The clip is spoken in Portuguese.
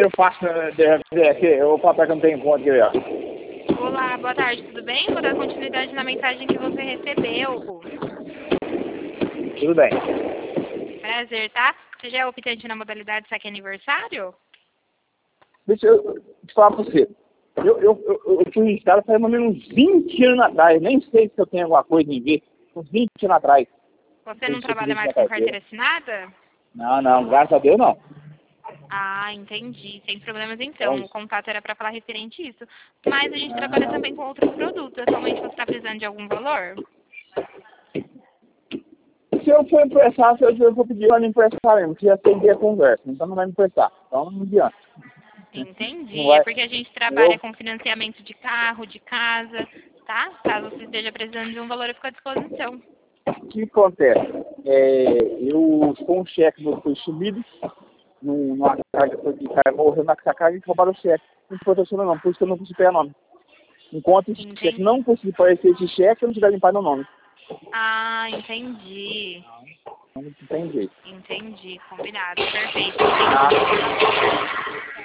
dinheiro fácil, eu vou falar que eu não tenho conta aqui, ó. Olá, boa tarde, tudo bem? Vou dar continuidade na mensagem que você recebeu. Tudo bem. Prazer, tá? Você já é optante na modalidade saque aniversário? Deixa eu te falar pra você. Eu fui registrado faz mais ou menos uns 20 anos atrás. Nem sei se eu tenho alguma coisa em ver. Uns 20 anos atrás. Você não trabalha mais com carteira assinada? Não, graças a Deus não. Ah, entendi. Sem problemas então. O contato era para falar referente a isso. Mas a gente trabalha também com outros produtos. Atualmente você está precisando de algum valor? Se eu for emprestar, se eu for pedir para me emprestar mesmo, que já tem a conversa. Então não vai me emprestar. Então não adianta. Entendi. Vai. É porque a gente trabalha com financiamento de carro, de casa, tá? Caso você esteja precisando de um valor, eu fico à disposição. O que acontece? Eu com um cheque meu foi sumido, numa carga, foi de cara, morreu na carga e roubaram o cheque. Não protecionou não, por isso que eu não consegui pegar nome. Enquanto esse cheque não conseguir aparecer esse cheque, eu não tiver limpar meu nome. Ah, entendi. Não tem jeito. Entendi, combinado, perfeito. Ah.